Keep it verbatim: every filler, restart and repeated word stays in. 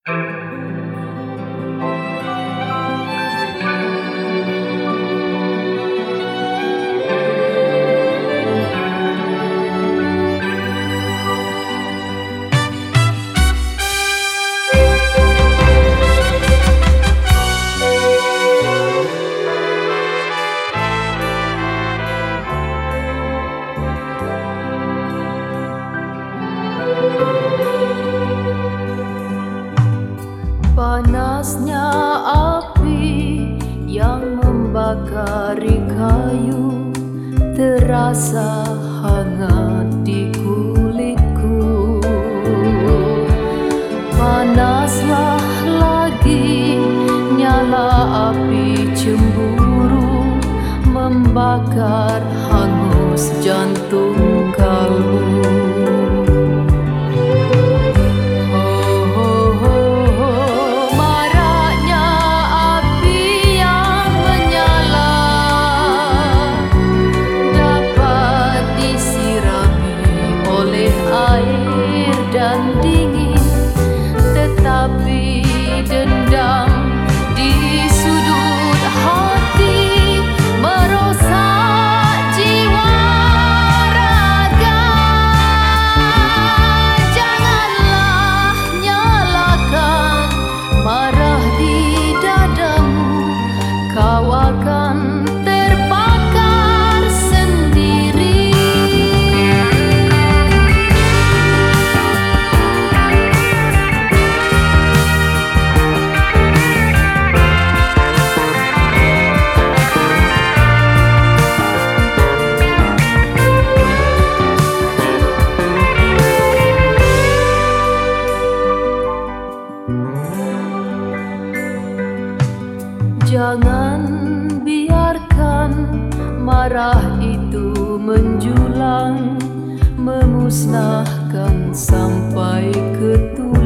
Panasnya api yang membakari kayu terasa hangat di kulitku. Panaslah lagi nyala api cemburu membakar hangus jantung kalbu. Dan dingin, tetapi dendam di sudut hati merosak jiwa raga. Janganlah nyalakan marah di dadamu, kau akan terbakar sendiri. Jangan biarkan marah itu menjulang, memusnahkan sampai ke tulang.